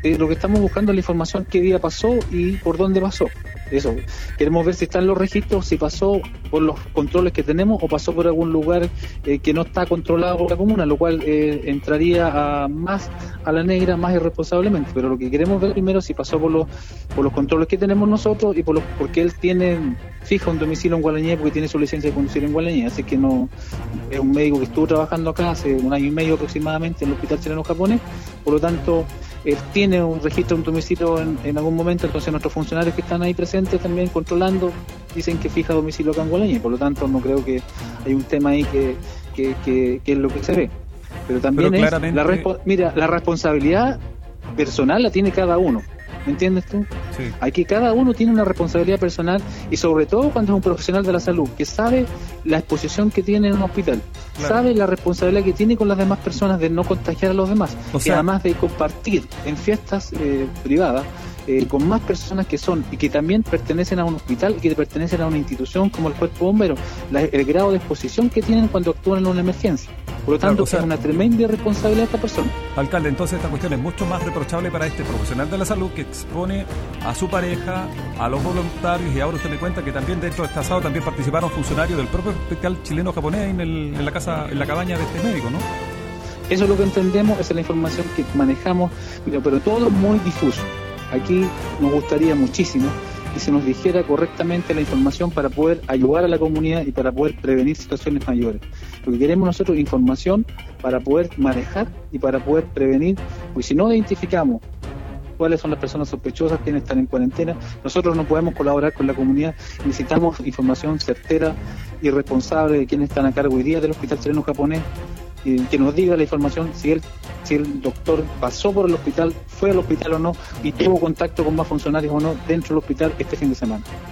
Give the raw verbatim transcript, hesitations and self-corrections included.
eh, lo que estamos buscando es la información qué día pasó y por dónde pasó. Eso, queremos ver si están los registros, si pasó por los controles que tenemos o pasó por algún lugar eh, que no está controlado por la comuna, lo cual eh, entraría a más a la negra, más irresponsablemente. Pero lo que queremos ver primero es si pasó por los por los controles que tenemos nosotros y por los porque él tiene fija un domicilio en Gualañé, porque tiene su licencia de conducir en Gualañé, así que no es un médico que estuvo trabajando acá hace un año y medio aproximadamente en el Hospital Chileno Japonés, por lo tanto él tiene un registro de un domicilio en, en algún momento, entonces nuestros funcionarios que están ahí presentes también controlando dicen que fija domicilio acá en Gualañé, por lo tanto no creo que hay un tema ahí que, que, que, que es lo que se ve, pero también pero es claramente... la respo- mira, la responsabilidad personal la tiene cada uno. ¿Me entiendes tú? Sí. Aquí cada uno tiene una responsabilidad personal y sobre todo cuando es un profesional de la salud que sabe la exposición que tiene en un hospital, claro. Sabe la responsabilidad que tiene con las demás personas de no contagiar a los demás, o sea, y además de compartir en fiestas eh, privadas eh, con más personas que son y que también pertenecen a un hospital y que pertenecen a una institución como el Cuerpo Bombero, la, el grado de exposición que tienen cuando actúan en una emergencia. Por lo tanto, claro, o sea, es una tremenda responsabilidad de esta persona. Alcalde, entonces esta cuestión es mucho más reprochable para este profesional de la salud que expone a su pareja, a los voluntarios, y ahora usted me cuenta que también dentro de este asado también participaron funcionarios del propio Hospital Chileno Japonés en, el, en la casa, en la cabaña de este médico, ¿no? Eso es lo que entendemos, esa es la información que manejamos, pero todo es muy difuso. Aquí nos gustaría muchísimo que se nos dijera correctamente la información para poder ayudar a la comunidad y para poder prevenir situaciones mayores. Lo que queremos nosotros es información para poder manejar y para poder prevenir, porque si no identificamos cuáles son las personas sospechosas, quiénes están en cuarentena, nosotros no podemos colaborar con la comunidad. Necesitamos información certera y responsable de quiénes están a cargo hoy día del Hospital Chileno Japonés, y que nos diga la información si él, si el doctor pasó por el hospital, fue al hospital o no, y tuvo contacto con más funcionarios o no dentro del hospital este fin de semana.